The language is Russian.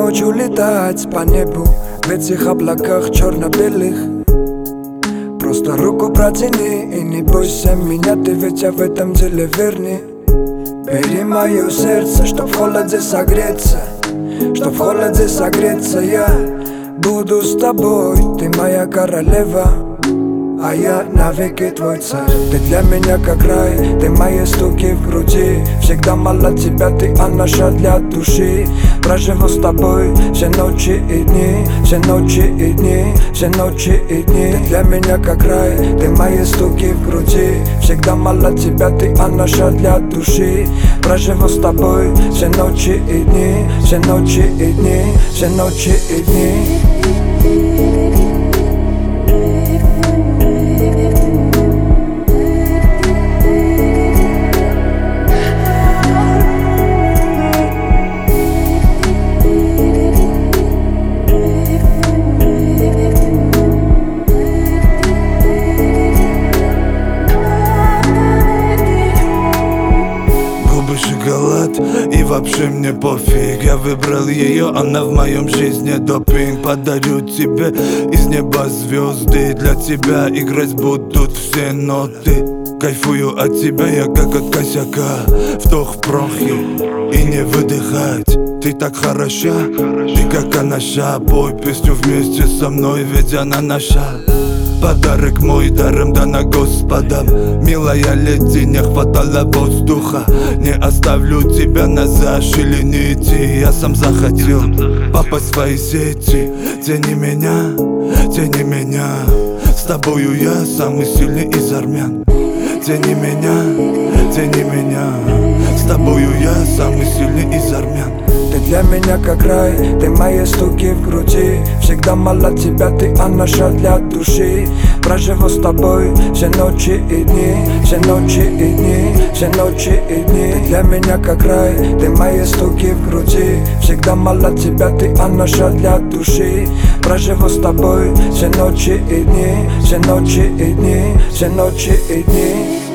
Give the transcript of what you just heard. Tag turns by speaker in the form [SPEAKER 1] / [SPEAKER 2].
[SPEAKER 1] ночью летать по небу в этих облаках черно-белых. Просто руку протяни и не бойся меня, ты ведь в этом деле верный. Бери мое сердце, чтоб в холоде согреться, чтоб в холоде согреться. Я буду с тобой, ты моя королева, а я навеки твой царь. Ты для меня как рай, ты мои стуки в груди. Всегда мало тебя, ты анаша для души. Проживу с тобой все ночи и дни, все ночи и дни, все ночи и дни. Ты для меня как рай, ты мои стуки в груди. Всегда мало тебя, ты анаша для души. Проживу с тобой все ночи и дни, все ночи и дни, все ночи и дни.
[SPEAKER 2] Шоколад, и вообще мне пофиг. Я выбрал ее, она в моем жизни допинг. Подарю тебе из неба звезды. Для тебя играть будут все ноты. Кайфую от тебя, я как от косяка. Вдох в прохе и не выдыхать. Ты так хороша, ты как анаша. Пой песню вместе со мной, ведь она наша. Подарок мой даром дана Господом. Милая леди, не хватало воздуха. Не оставлю тебя на зашилените. Я сам захотел попасть в свои сети. Тяни меня, тяни меня. С тобою я самый сильный из армян. Тяни меня, тяни меня. С тобою я самый сильный из армян.
[SPEAKER 1] Ты для меня как рай, ты мои стуки в груди. Всегда мало тебя, ты анаша для души. Проживу с тобой все ночи и дни, все ночи и дни, все ночи и дни. Ты для меня как рай, ты мои стуки в груди. Всегда мало тебя, ты анаша для души. Проживу с тобой все ночи и дни, все ночи и дни, все ночи и дни.